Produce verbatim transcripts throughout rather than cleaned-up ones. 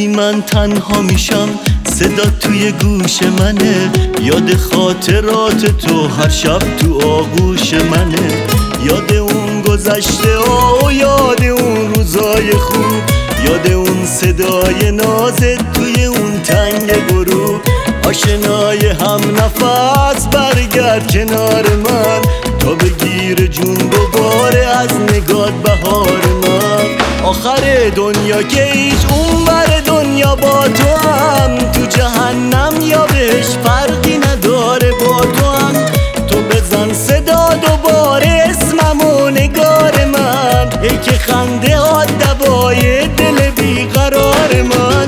من تنها میشم صدا توی گوش منه، یاد خاطرات تو هر شب تو آغوش منه، یاد اون گذشته ها و یاد اون روزای خوب، یاد اون صدای نازت توی اون تنگ غروب. آشنای هم نفس برگرد کنار من، تا بگیر جون دوباره از نگات بهار من. آخر دنیا که هیچ اون بر دنیا با تو هم، تو جهنم یا بهش فرقی نداره با تو هم. تو بزن صدا دوباره اسمم و نگار من، ای که خنده ها دوای دل بیقرار من.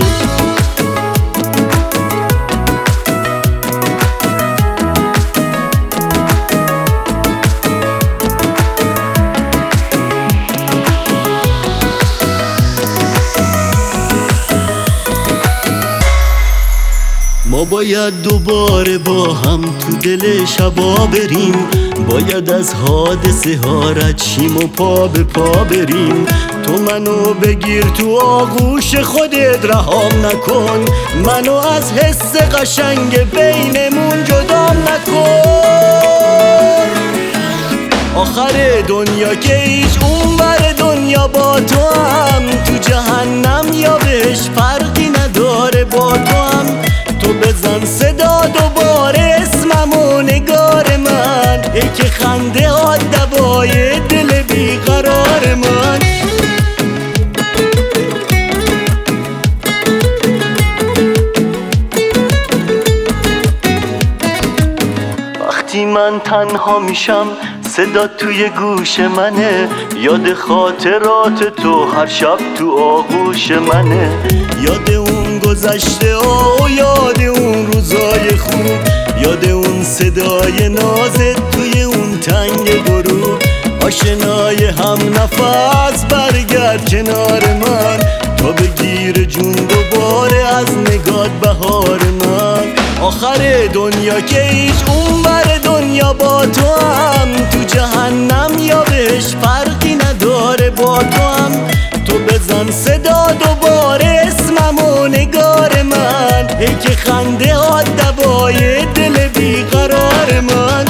ما باید دوباره با هم تو دل شبا بریم، باید از حادثه ها رد شیم و پا به پا بریم. تو منو بگیر تو آغوش خودت رهام نکن، منو از حس قشنگ بینمون جدام نکن. آخر دنیا که هیچ اون بر دنیا با تو هم، تو جهنم یا بهش فرقی نداره با تو هم. تو بزن صدا دوباره اسمم و نگار من، ای که خنده ها دوای دل بیقرار من. وقتی من تنها میشم صدا توی گوش منه، یاد خاطرات تو هر شب تو آغوش منه، یاد اون گذشته ها و یاد اون روزای خوب، یاد اون صدای نازت توی اون تنگ غروب. آشنای هم نفس برگرد کنار من، تا بگیر جون دوباره از نگات بهار من. آخر دنیا که هیچ اون بر دنیا با تو هم، تو جهنم یا بهش فرقی نداره با تو هم. تو بزن صدا دوباره اسمم و نگار من، ای که خنده ها دوای دل بیقرار من.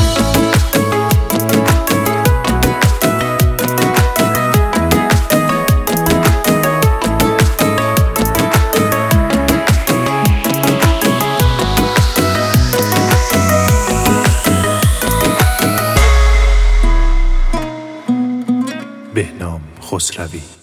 بهنام خسروی.